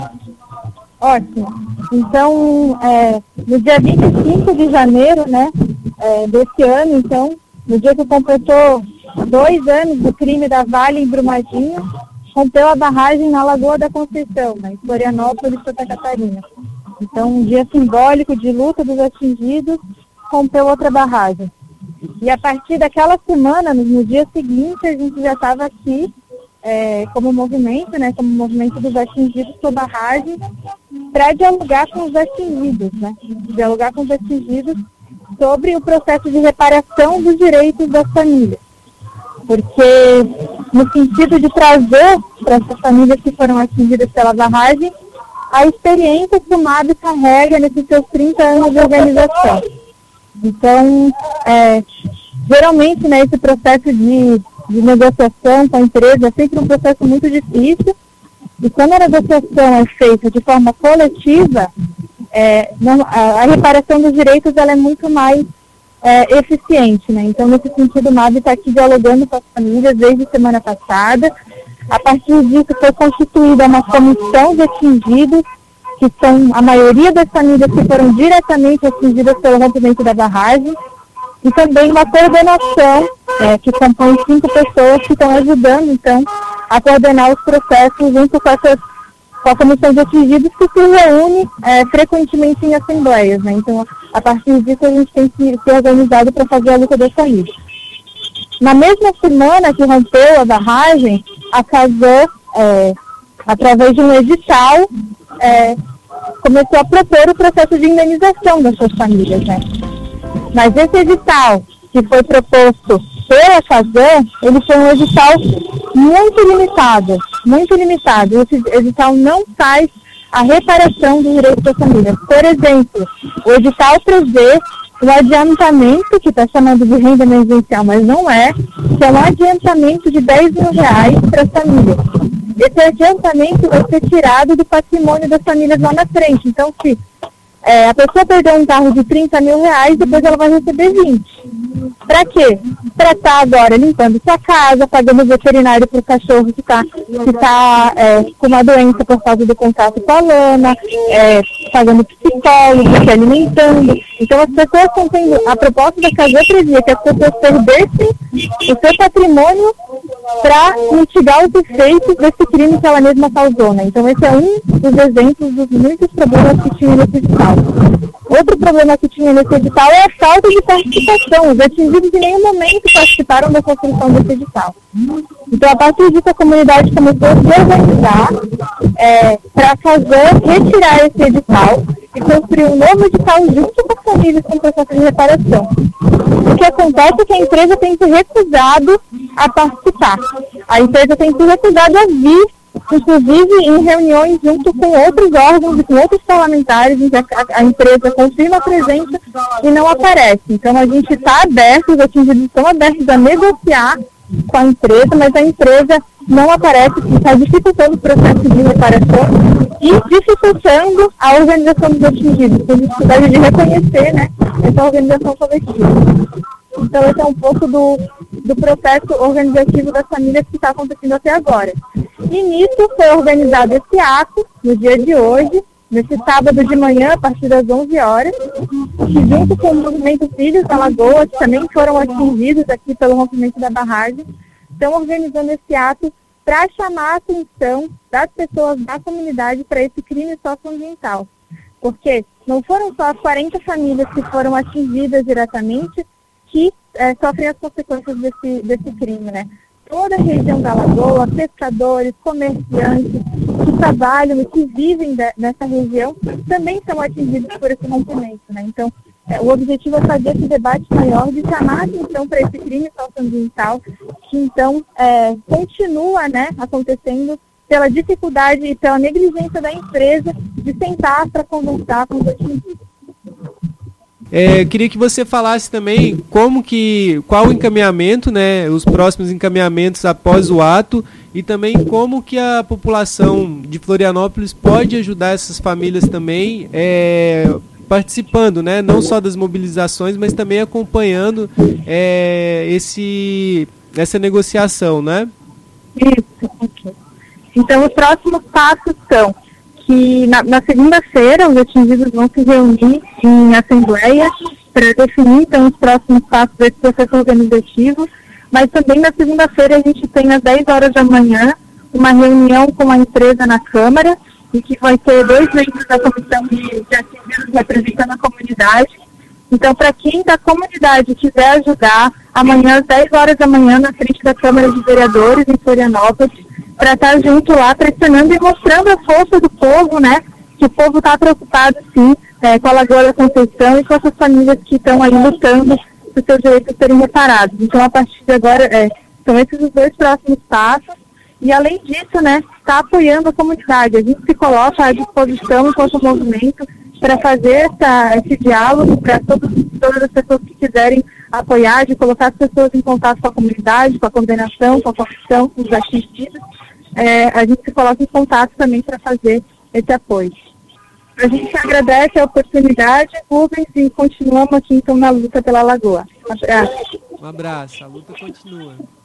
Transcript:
Ótimo. Então, no dia 25 de janeiro, né, desse ano, então, no dia que completou 2 anos do crime da Vale em Brumadinho, rompeu a barragem na Lagoa da Conceição, né, em Florianópolis, Santa Catarina. Então, um dia simbólico de luta dos atingidos, rompeu outra barragem. E a partir daquela semana, no dia seguinte, a gente já estava aqui como movimento, né, como movimento dos atingidos por barragem, para dialogar com os atingidos, né, dialogar com os atingidos sobre o processo de reparação dos direitos das famílias. Porque, no sentido de trazer para essas famílias que foram atingidas pela barragem a experiência que o MAB carrega nesses seus 30 anos de organização. Então, geralmente, né, esse processo de negociação com a empresa é sempre um processo muito difícil, e quando a negociação é feita de forma coletiva, a reparação dos direitos ela é muito mais eficiente, né? Então, nesse sentido, o MAB está aqui dialogando com as famílias desde semana passada. A partir disso, foi constituída uma comissão de atingidos, que são a maioria das famílias que foram diretamente atingidas pelo rompimento da barragem, e também uma coordenação que compõe 5 pessoas que estão ajudando, então, a coordenar os processos junto com a comissão de atingidos, que se reúne frequentemente em assembleias, né? Então, a partir disso, a gente tem que ser organizado para fazer a luta das famílias. Na mesma semana que rompeu a barragem, a CASAM, através de um edital, começou a propor o processo de indenização das suas famílias, né? Mas esse edital que foi proposto pela CASAM, ele foi um edital muito limitado, muito limitado. Esse edital não faz a reparação dos direitos das famílias. Por exemplo, o edital prevê o adiantamento, que está chamando de renda emergencial, mas não que é um adiantamento de R$10 mil para as famílias. Esse adiantamento vai ser tirado do patrimônio das famílias lá na frente. Então, se a pessoa perdeu um carro de R$30 mil, depois ela vai receber 20. Para quê? Para estar agora limpando sua casa, pagando veterinário para o cachorro que está com uma doença por causa do contato com a lama, pagando psicólogo, se alimentando. Então, as pessoas estão tendo... A proposta da CASAM previa que as pessoas perdessem o seu patrimônio para mitigar os efeitos desse crime que ela mesma causou, né? Então, esse é um dos exemplos dos muitos problemas que tinha nesse edital. Outro problema que tinha nesse edital é a falta de participação. Os atingidos em nenhum momento participaram da construção desse edital. Então, a partir disso, a comunidade começou a se organizar para retirar esse edital e construir um novo edital junto com as famílias com o processo de reparação. O que acontece é que a empresa tem se recusado a participar. A empresa tem se recusado a vir, inclusive em reuniões junto com outros órgãos e com outros parlamentares, em que a empresa confirma a presença e não aparece. Então, a gente está aberto, os atingidos estão abertos a negociar com a empresa, mas a empresa não aparece, está dificultando o processo de reparação e dificultando a organização dos atingidos, por dificuldade de reconhecer, né, essa organização coletiva. Então, esse é um pouco do processo organizativo das famílias que está acontecendo até agora. E nisso foi organizado esse ato, no dia de hoje, nesse sábado de manhã, a partir das 11 horas, que junto com o movimento Filhos da Lagoa, que também foram atingidos aqui pelo rompimento da barragem, estão organizando esse ato para chamar a atenção das pessoas da comunidade para esse crime socioambiental. Porque não foram só as 40 famílias que foram atingidas diretamente que sofrem as consequências desse crime, né? Toda a região da Lagoa, pescadores, comerciantes que trabalham e que vivem nessa região também são atingidos por esse rompimento, né? Então, o objetivo é fazer esse debate maior de chamar a atenção para esse crime socioambiental que, então, continua, né, acontecendo pela dificuldade e pela negligência da empresa de sentar para conversar com os atingidos. Queria que você falasse também qual o encaminhamento, né, os próximos encaminhamentos após o ato e também como que a população de Florianópolis pode ajudar essas famílias também participando, né, não só das mobilizações, mas também acompanhando essa negociação, né? Isso. Então, os próximos passos são que na segunda-feira os atingidos vão se reunir em assembleia para definir então os próximos passos desse processo organizativo, mas também na segunda-feira a gente tem às 10 horas da manhã uma reunião com a empresa na Câmara, e que vai ter 2 membros da comissão de atingidos representando a comunidade. Então, para quem da comunidade quiser ajudar, amanhã às 10 horas da manhã na frente da Câmara de Vereadores em Florianópolis, para estar junto lá, pressionando e mostrando a força do povo, né? Que o povo está preocupado, sim, com a Lagoa da Conceição e com essas famílias que estão aí lutando para os seus direitos serem reparados. Então, a partir de agora, são esses os 2 próximos passos. E, além disso, né, está apoiando a comunidade. A gente se coloca à disposição enquanto movimento para fazer esse diálogo para todas as pessoas que quiserem apoiar, de colocar as pessoas em contato com a comunidade, com a coordenação, com a comissão, com os atingidos. A gente se coloca em contato também para fazer esse apoio. A gente agradece a oportunidade, Rubens, e continuamos aqui então na luta pela Lagoa. Um abraço. Um abraço, a luta continua.